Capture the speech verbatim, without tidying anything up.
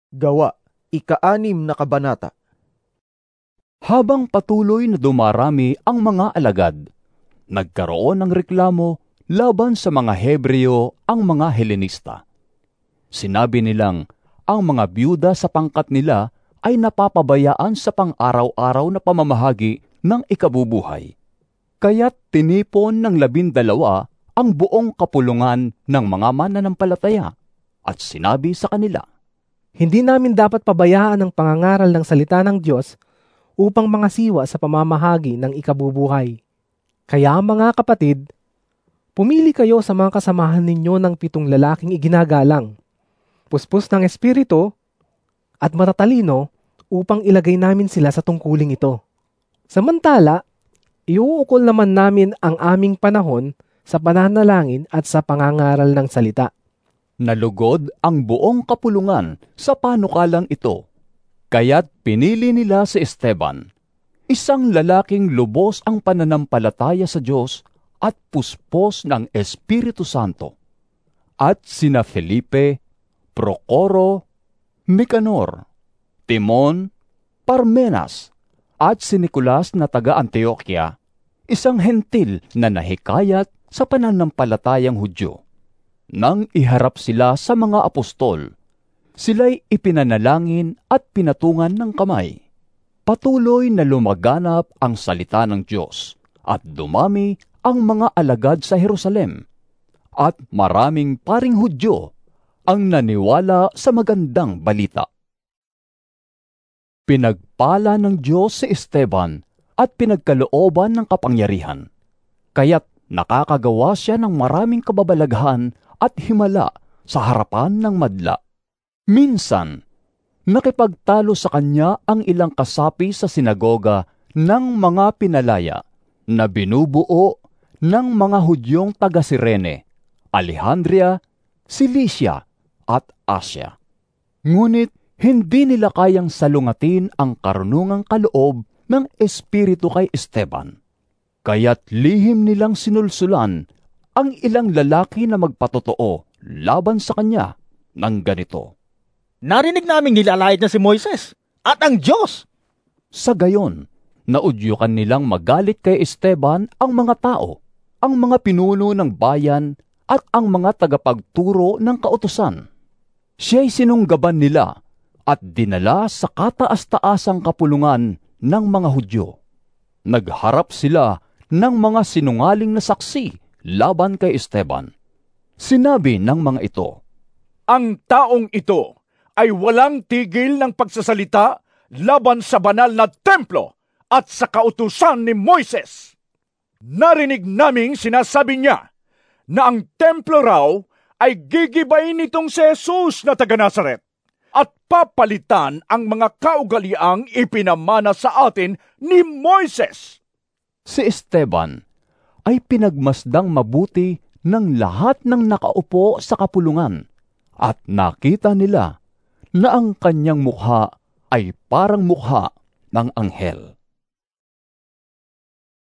Gawa, ika-anim na kabanata. Habang patuloy na dumarami ang mga alagad, nagkaroon ng reklamo laban sa mga Hebreo ang mga Helenista. Sinabi nilang ang mga byuda sa pangkat nila ay napapabayaan sa pang-araw-araw na pamamahagi ng ikabubuhay. Kaya't tinipon ng labindalawa ang buong kapulungan ng mga mananampalataya at sinabi sa kanila, "Hindi namin dapat pabayaan ang pangangaral ng salita ng Diyos upang mga siwa sa pamamahagi ng ikabubuhay. Kaya mga kapatid, pumili kayo sa mga kasamahan ninyo ng pitong lalaking iginagalang, puspos ng espiritu at matatalino upang ilagay namin sila sa tungkuling ito. Samantala, iuukol naman namin ang aming panahon sa pananalangin at sa pangangaral ng salita." Nalugod ang buong kapulungan sa panukalang ito. Kaya't pinili nila si Esteban, isang lalaking lubos ang pananampalataya sa Diyos at puspos ng Espiritu Santo, at sina Felipe, Procoro, Nicanor, Timon, Parmenas, at si Nicolas na taga-Antioquia, isang hentil na nahikayat sa pananampalatayang Hudyo. Nang iharap sila sa mga apostol, sila'y ipinanalangin at pinatungan ng kamay. Patuloy na lumaganap ang salita ng Diyos at dumami ang mga alagad sa Jerusalem, at maraming paring Hudyo ang naniwala sa magandang balita. Pinagpala ng Diyos si Esteban at pinagkalooban ng kapangyarihan, kaya't nakakagawa siya ng maraming kababalaghan at himala sa harapan ng madla. Minsan, nakipagtalo sa kanya ang ilang kasapi sa sinagoga ng mga pinalaya na binubuo ng mga Hudyong taga-Sirene, Alejandria, Cilicia at Asia. Ngunit hindi nila kayang salungatin ang karunungang kaloob ng Espiritu kay Esteban. Kaya't lihim nilang sinulsulan ang ilang lalaki na magpatotoo laban sa kanya ng ganito, "Narinig naming nilalait na si Moises at ang Diyos." Sa gayon, naudyukan nilang magalit kay Esteban ang mga tao, ang mga pinuno ng bayan at ang mga tagapagturo ng kautusan. Siya'y sinunggaban nila at dinala sa kataas-taasang kapulungan ng mga Hudyo. Nagharap sila ng mga sinungaling na saksi laban kay Esteban. Sinabi ng mga ito, "Ang taong ito ay walang tigil ng pagsasalita laban sa banal na templo at sa kautusan ni Moises. Narinig naming sinasabi niya na ang templo raw ay gigibayin nitong si Jesus na taga-Nazaret at papalitan ang mga kaugaliang ipinamana sa atin ni Moises." Si Esteban ay pinagmasdang mabuti ng lahat ng nakaupo sa kapulungan, at nakita nila na ang kanyang mukha ay parang mukha ng anghel.